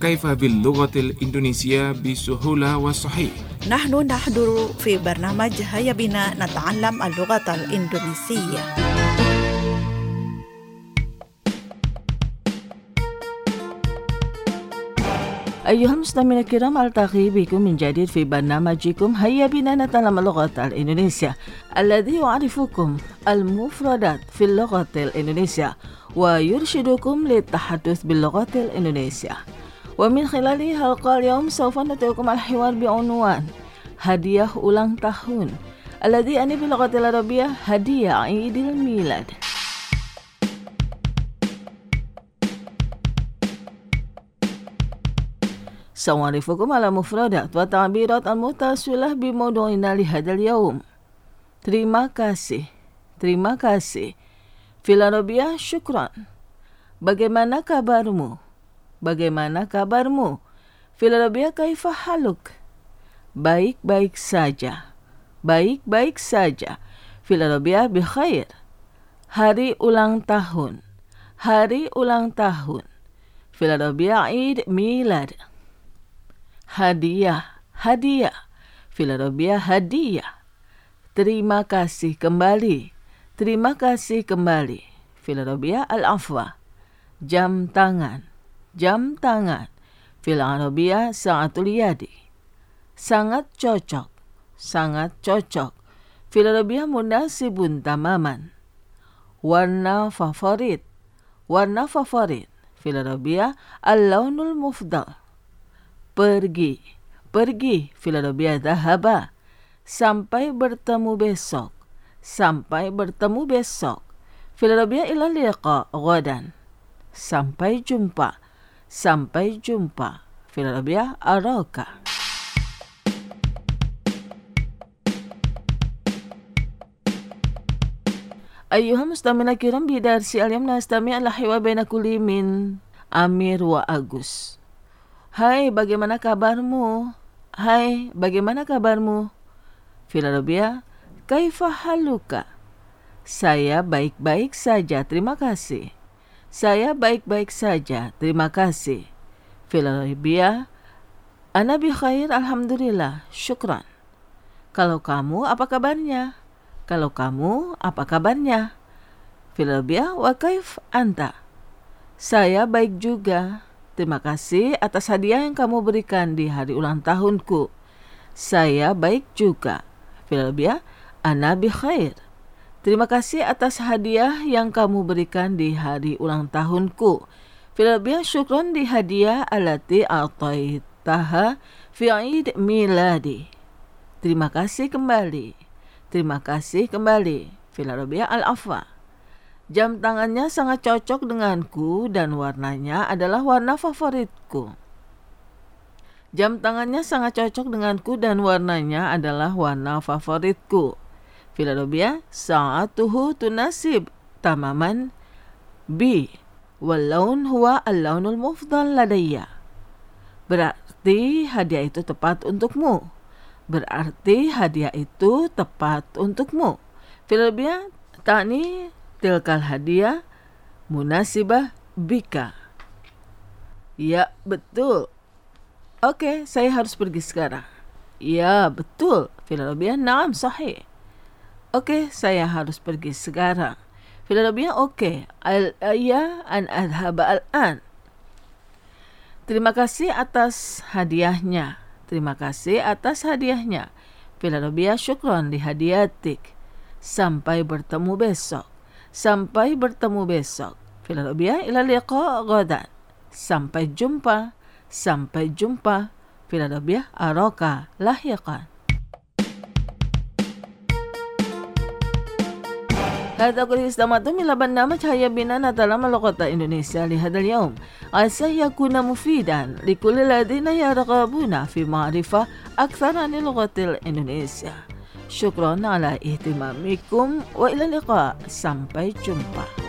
كيف باللغة الإندونيسية بسهولة وصحيح. نحن نحضر في برنامج هيا بنا نتعلم اللغة الإندونيسية. أيها المستمعين الكرام، ألتقي بكم من جديد في برنامجكم هيا بنا نتعلم اللغة الإندونيسية الذي يعرفكم المفردات في اللغة الإندونيسية ويرشدكم للتحدث باللغة الإندونيسية. ومن خلال حلقة اليوم سوف نترككم الحوار بعنوان هدية ulang tahun الذي يعني باللغة العربية هدية عيد الميلاد. سأعرفكم على مفردات وتعبيرات المتصلة بموضوعنا لهذا اليوم. Terima kasih. Terima kasih. Fil Arabiyah syukran. Bagaimana kabarmu? Bagaimana kabarmu? Fil Arabiyah kaifa haluk? Baik-baik saja. Baik-baik saja. Fil Arabiyah bi khair. Hari ulang tahun. Hari ulang tahun. Fil Arabiyah Eid Milad. Hadiah, hadiah. Fil Arabiyah hadiah. Terima kasih kembali. Terima kasih kembali. Fil Arabiyah al-afwa. Jam tangan. Jam tangan. Fil Arabiyah sa'atul yadi. Sangat cocok. Sangat cocok. Fil Arabiyah munasibun tamaman. Warna favorit. Warna favorit. Fil Arabiyah al-launul mufdal. Pergi, pergi. Fil Arabiyah dhahaba. Sampai bertemu besok. Sampai bertemu besok. Fil Arabiyah ila liqa ghadan. Sampai jumpa. Sampai jumpa. Fil Arabiyah araka. أيها المستمعون الكرام، بدرس اليوم نستمع الحوار بين كل من Amir wa Agus. Hai, bagaimana kabarmu? Hai, bagaimana kabarmu? Fil Arabiyah, kaifa haluka? Saya baik-baik saja, terima kasih. Saya baik-baik saja, terima kasih. Fil Arabiyah, ana bi khair, alhamdulillah, syukran. Kalau kamu, apa kabarnya? Kalau kamu, apa kabarnya? Fil Arabiyah, wa kaif anta? Saya baik juga. Terima kasih atas hadiah yang kamu berikan di hari ulang tahunku. Saya baik juga. Fil Arabiyah, ana bi khair. Terima kasih atas hadiah yang kamu berikan di hari ulang tahunku. Fil Arabiyah, syukran di hadiah alati a'taitaha fi 'id miladi. Terima kasih kembali. Terima kasih kembali. Fil Arabiyah al-afwa. Jam tangannya sangat cocok denganku dan warnanya adalah warna favoritku. Jam tangannya sangat cocok denganku dan warnanya adalah warna favoritku. Fil Arabiyah, sa'atuhu tunasib tamaman bi wal laun huwa al-launul mufdal ladayya. Berarti hadiah itu tepat untukmu. Berarti hadiah itu tepat untukmu. Fil Arabiyah, ta'ni tilkal hadiah munasibah bika. Ya, betul. Oke, saya harus pergi sekarang. Ya, betul. Fil Arabiyah, na'am sahih. Oke, saya harus pergi sekarang. Fil Arabiyah, oke. Al-ayya an adhaba al-an. Terima kasih atas hadiahnya. Terima kasih atas hadiahnya. Fil Arabiyah, syukran li hadiyatik. Sampai bertemu besok. Sampai bertemu besok. Fil Arabiyah, ila liqa ghadan. Sampai jumpa. Sampai jumpa. Fil Arabiyah, araka lahiqan. هذا كل استمعتم إلى برنامج هيا بنا نتعلم اللغة الإندونيسية لهذا اليوم. عسى يكون مفيدا لكل الذين يرغبون في معرفة أكثر عن اللغة الإندونيسية. شكرا على اهتمامكم وإلى اللقاء. Sampai jumpa.